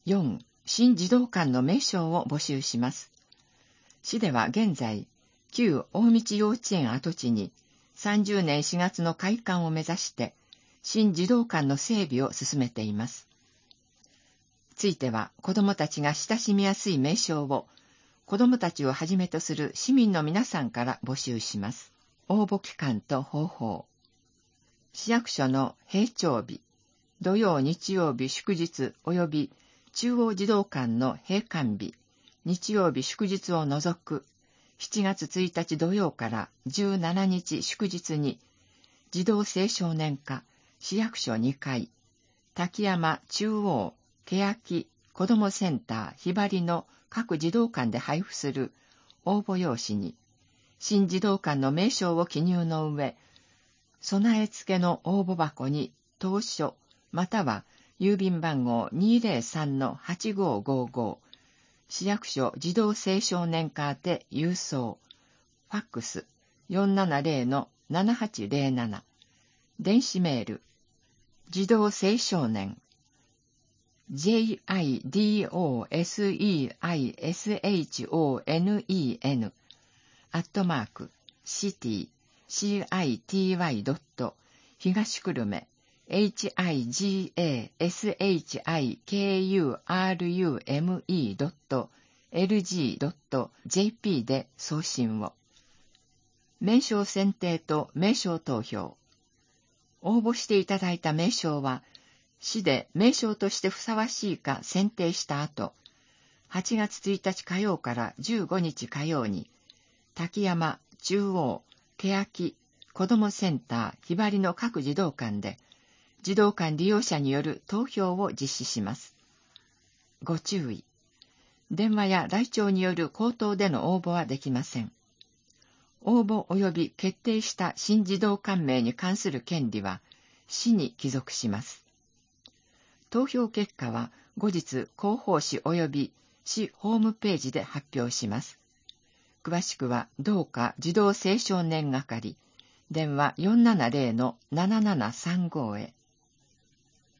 4、新児童館の名称を募集します。市では現在、旧大道幼稚園跡地に30年4月の開館を目指して、新児童館の整備を進めています。ついては、子どもたちが親しみやすい名称を、子どもたちをはじめとする市民の皆さんから募集します。応募期間と方法。市役所の閉庁日、土曜日曜日祝日及び中央児童館の閉館日、日曜日祝日を除く7月1日土曜から17日祝日に、児童青少年課市役所2階、滝山中央欅子どもセンターひばりの各児童館で配布する応募用紙に、新児童館の名称を記入の上、備え付けの応募箱に投書または郵便番号 203-8555、市役所児童青少年課宛て郵送、ファックス 470-7807、電子メール、児童青少年、JIDOSEISHONEN、@city.city.東久留米、higaskurume.lg.jp で送信を。名称選定と名称投票。応募していただいた名称は、市で名称としてふさわしいか選定した後、8月1日火曜から15日火曜に、滝山中央欅子どもセンターひばりの各児童館で、児童館利用者による投票を実施します。ご注意。電話や来庁による口頭での応募はできません。応募及び決定した新児童館名に関する権利は、市に帰属します。投票結果は後日広報誌及び市ホームページで発表します。詳しくは同課児童青少年係、電話 470-7735 へ。